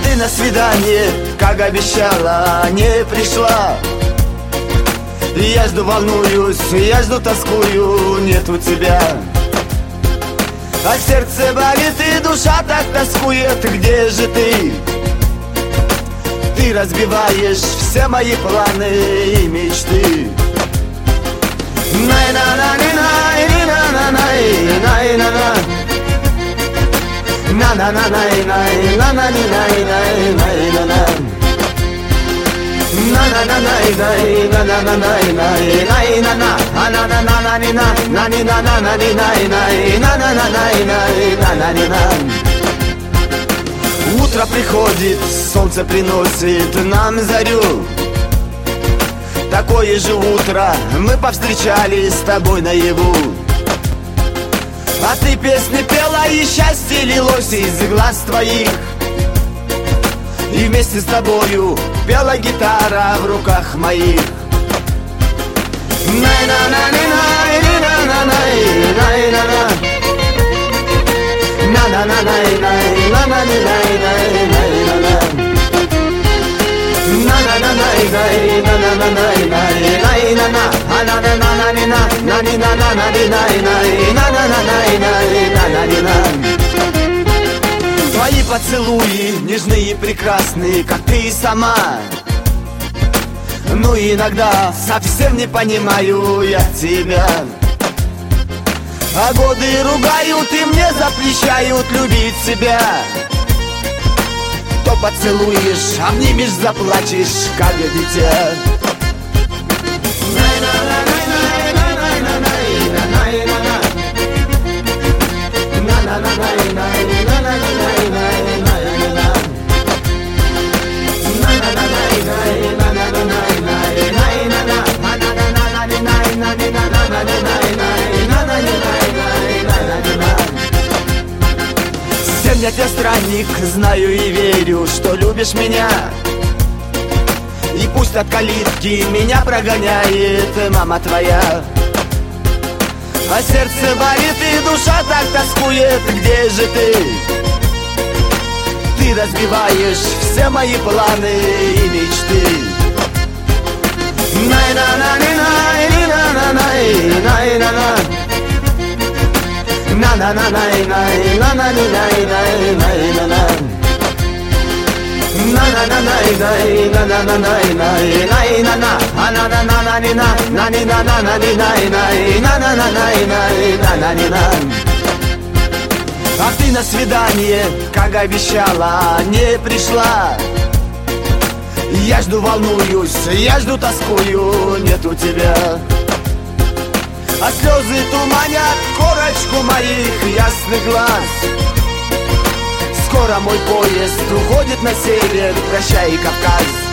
ты на свидание, как обещала, не пришла. Я жду, волнуюсь, я жду, тоскую, нету тебя. А сердце болит и душа так тоскует, где же ты? Ты разбиваешь все мои планы и мечты. Утро приходит, солнце приносит нам зарю. Такое же утро мы повстречали с тобой наяву. А ты песни пела, и счастье лилось из глаз твоих. И вместе с тобою пела гитара в руках моих. Твои поцелуи нежные и прекрасные, как ты и сама. Ну иногда совсем не понимаю я тебя. А годы ругают и мне запрещают любить себя. То поцелуешь, обнимешь, заплачешь, как дитя. Всем я тебя странник, знаю и верю, что любишь меня. И пусть от калитки меня прогоняет мама твоя. А сердце болит и душа так тоскует, где же ты? Ты разбиваешь все мои планы и мечты. А ты на свидание, как обещала, не пришла. Я жду, волнуюсь, я жду, тоскую, нету тебя. А слезы туманят корочку моих ясных глаз. Скоро мой поезд уходит на север, прощай, Кавказ.